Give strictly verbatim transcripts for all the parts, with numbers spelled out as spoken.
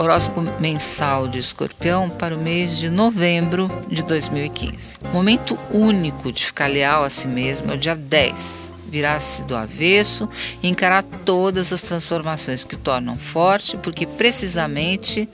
Horóscopo mensal de Escorpião para o mês de novembro de dois mil e quinze. Momento único de ficar leal a si mesmo é o dia dez. Virar-se do avesso e encarar todas as transformações que o tornam forte, porque precisamente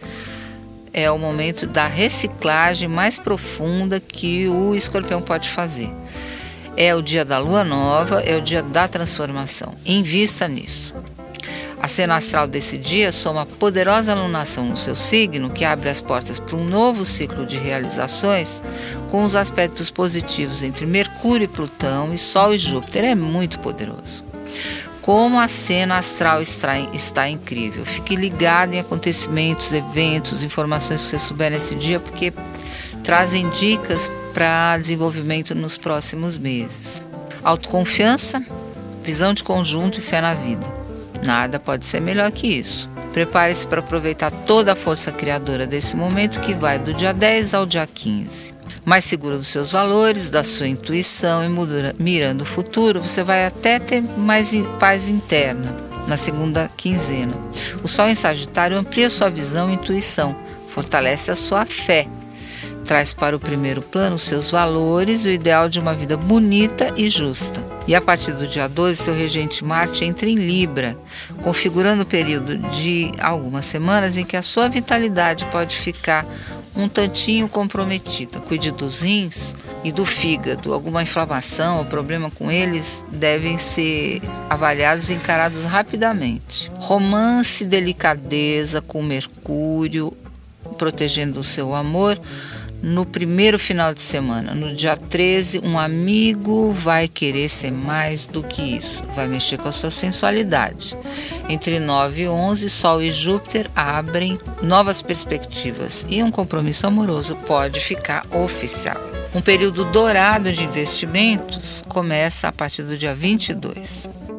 é o momento da reciclagem mais profunda que o Escorpião pode fazer. É o dia da lua nova, é o dia da transformação. Invista nisso. A cena astral desse dia soma a poderosa alunação no seu signo, que abre as portas para um novo ciclo de realizações, com os aspectos positivos entre Mercúrio e Plutão e Sol e Júpiter. É muito poderoso. Como a cena astral está, está incrível. Fique ligado em acontecimentos, eventos, informações que você souber nesse dia, porque trazem dicas para desenvolvimento nos próximos meses. Autoconfiança, visão de conjunto e fé na vida. Nada pode ser melhor que isso. Prepare-se para aproveitar toda a força criadora desse momento que vai do dia dez ao dia quinze. Mais seguro dos seus valores, da sua intuição e mirando o futuro, você vai até ter mais paz interna na segunda quinzena. O Sol em Sagitário amplia sua visão e intuição, fortalece a sua fé. Traz para o primeiro plano seus valores e o ideal de uma vida bonita e justa. E a partir do dia doze, seu regente Marte entra em Libra, configurando o período de algumas semanas em que a sua vitalidade pode ficar um tantinho comprometida. Cuide dos rins e do fígado. Alguma inflamação ou problema com eles devem ser avaliados e encarados rapidamente. Romance e delicadeza com Mercúrio, protegendo o seu amor. No primeiro final de semana, no dia treze, um amigo vai querer ser mais do que isso, vai mexer com a sua sensualidade. Entre nove e onze, Sol e Júpiter abrem novas perspectivas e um compromisso amoroso pode ficar oficial. Um período dourado de investimentos começa a partir do dia vinte e dois.